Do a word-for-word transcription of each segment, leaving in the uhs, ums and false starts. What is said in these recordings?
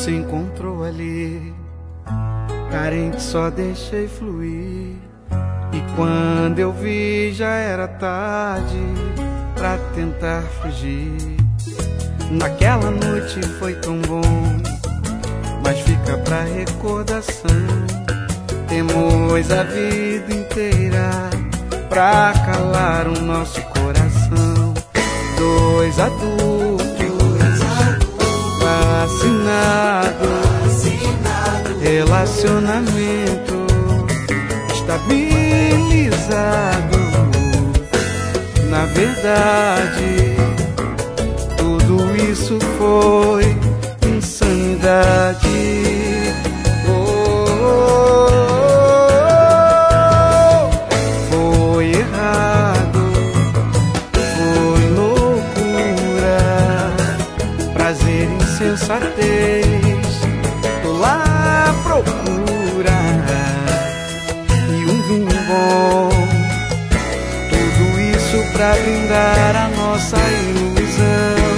se encontrou ali, carente só deixei fluir. E quando eu vi já era tarde pra tentar fugir. Naquela noite foi tão bom, mas fica pra recordação. Temos a vida inteira pra calar o nosso coração. Dois adultos vacinados, relacionamento estabilizado. Na verdade, tudo isso foi insanidade. Oh, oh, oh, foi errado, foi loucura, prazer, insensatez, tô lá à procura. E um vinho bom, tudo isso pra brindar a nossa ilusão.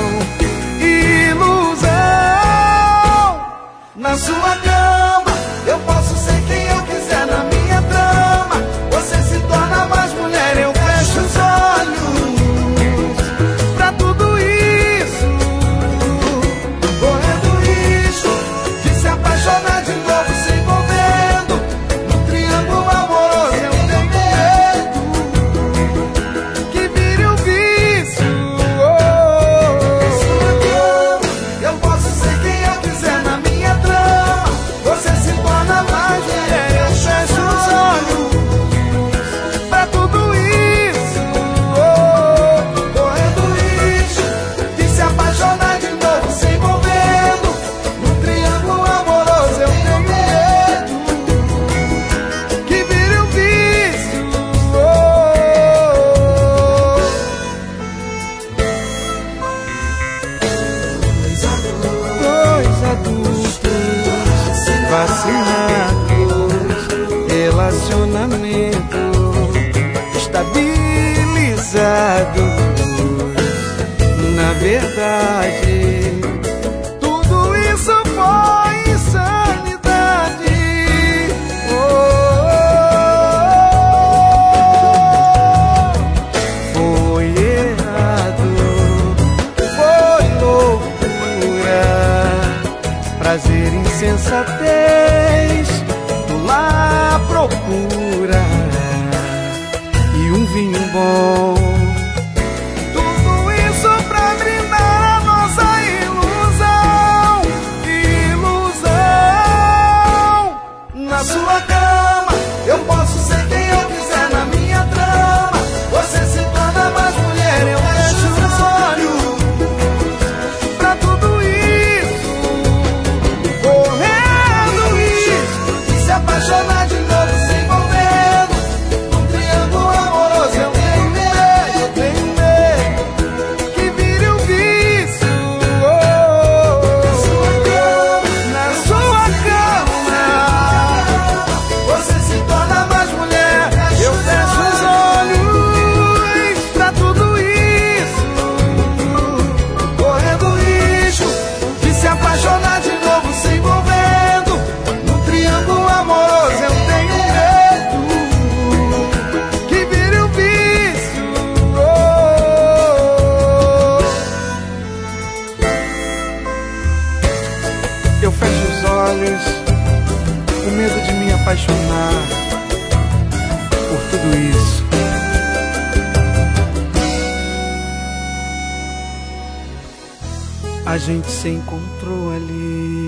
Ilusão. Na sua cama eu posso ser quem eu quiser, na minha trama você se torna mais mulher. Eu fecho os olhos pra tudo isso, correndo risco de se apaixonar de novo, se envolvendo no triângulo amoroso. Eu tenho medo que vire um vício. Na sua cama eu posso ser quem eu quiser, na minha trama você se torna mais mulher. Eu fecho os olhos pra tudo isso, correndo risco de se apaixonar de novo, se envolvendo no triângulo amoroso. Eu tenho medo que vire um vício. Dois adultos vacinados, relacionamento estabilizado. Na verdade, tudo isso foi insanidade. Oh, foi errado, foi loucura, prazer, insensatez, tô lá à procura. E um vinho bom, tudo isso pra brindar a nossa ilusão. Ilusão. Na sua cama eu posso ser quem eu quiser, na minha trama você se torna mais mulher. Eu fecho os olhos pra tudo isso, correndo risco de se apaixonar de novo, se envolvendo num triângulo amoroso. Eu tenho medo, eu tenho medo que vire um vício. Na sua cama você se torna mais mulher. Eu fecho os olhos pra tudo isso, correndo risco de se apaixonar de novo, se envolvendo num triângulo amoroso. Eu tenho medo que vire um vício. Eu fecho os olhos com medo de me apaixonar por tudo isso. A gente se encontrou ali,